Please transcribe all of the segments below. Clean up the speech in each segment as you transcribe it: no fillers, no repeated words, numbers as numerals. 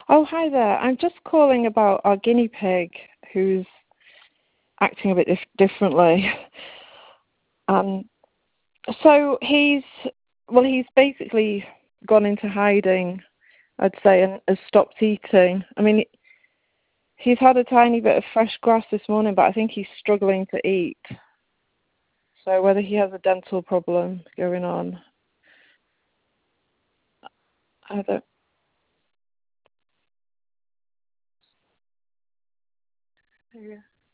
Oh, hi there. I'm just calling about our guinea pig who's acting a bit differently. Um, so he's basically gone into hiding, I'd say, and has stopped eating. I mean, he's had a tiny bit of fresh grass this morning, but I think he's struggling to eat. So whether he has a dental problem going on, I don't. Yeah.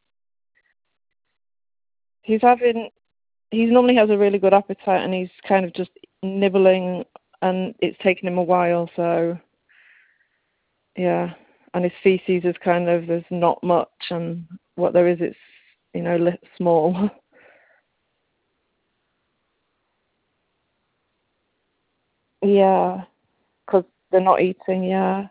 He's having. He normally has a really good appetite, and he's kind of just nibbling, and it's taken him a while. So yeah, and his feces is kind of there's not much, and what there is, it's small. Yeah, because they're not eating. Yeah,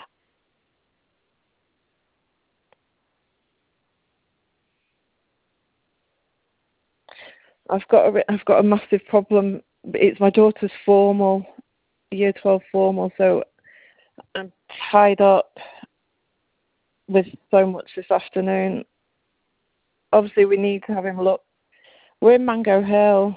I've got a massive problem. It's my daughter's formal, year 12 formal, so I'm tied up with so much this afternoon. Obviously, we need to have him look. We're in Mango Hill.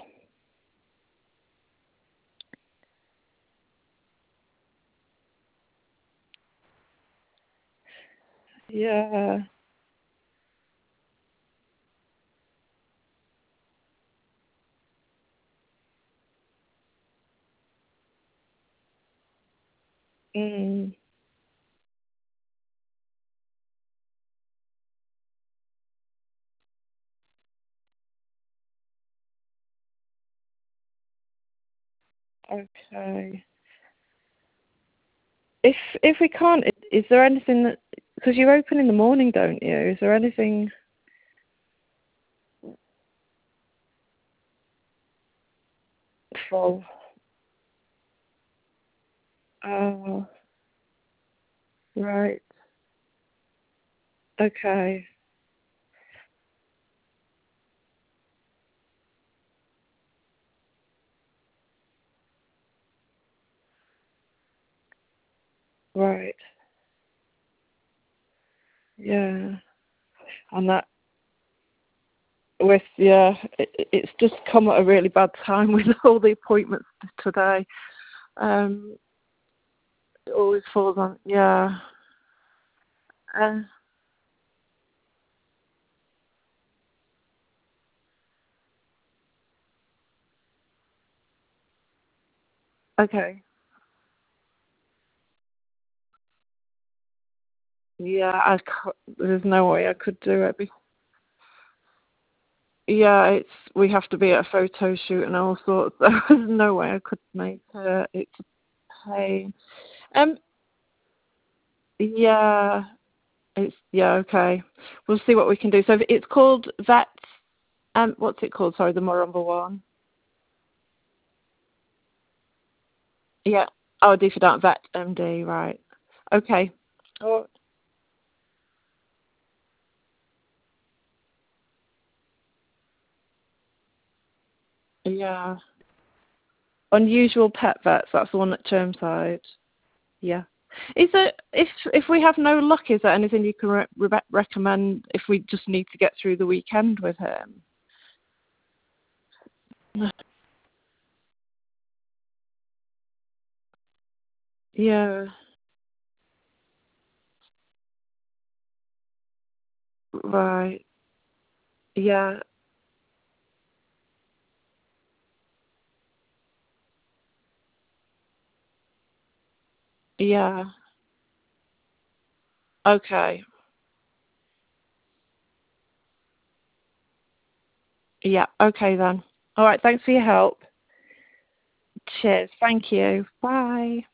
Yeah. Mm. Okay. If we can't, is there anything that, because you open in the morning, don't you? Is there anything full? Oh, right. Okay. Right. Yeah. And that it's just come at a really bad time with all the appointments today. Um, it always falls on. Yeah. Uh, okay. Yeah. There's no way I could do it. Yeah, we have to be at a photo shoot and all sorts. There's no way I could make it. It's a pain. Um, yeah, okay. We'll see what we can do. So it's called Vet. What's it called? Sorry, the Morumba one. Yeah. Oh, D for that Vet MD. Right. Okay. Oh, yeah. Unusual Pet Vets. That's the one at Chermside. Yeah. Is it if we have no luck? Is there anything you can recommend if we just need to get through the weekend with him? Yeah. Right. Yeah. Yeah. Okay. Yeah. Okay then. All right. Thanks for your help. Cheers. Thank you. Bye.